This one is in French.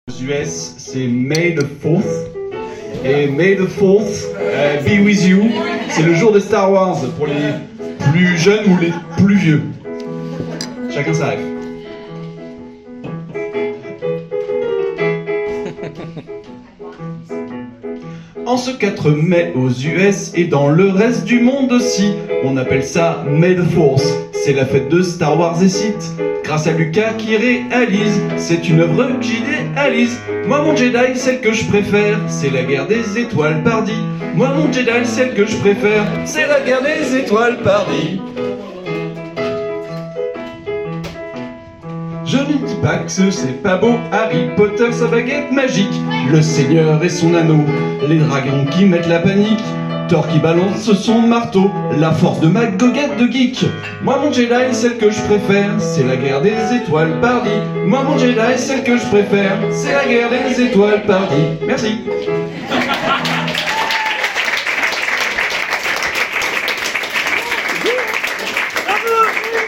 Aux US, c'est May the 4th. Et May the 4th be with you. C'est le jour de Star Wars pour les plus jeunes ou les plus vieux. Chacun sa rêve. En ce 4 mai aux US et dans le reste du monde aussi, on appelle ça May the Force. C'est la fête de Star Wars et Sith. Grâce à Lucas qui réalise, c'est une œuvre que j'idéalise. Moi mon Jedi, celle que je préfère, c'est la guerre des étoiles pardi. Moi mon Jedi, celle que je préfère, c'est la guerre des étoiles pardi. Je ne dis pas que c'est pas beau, Harry Potter sa baguette magique, le Seigneur et son anneau, les dragons qui mettent la panique, Thor qui balance son marteau, la force de ma goguette de geek. Moi mon Jedi, celle que je préfère, c'est la guerre des étoiles pardi. Moi mon Jedi, celle que je préfère, c'est la guerre des étoiles pardi. Merci.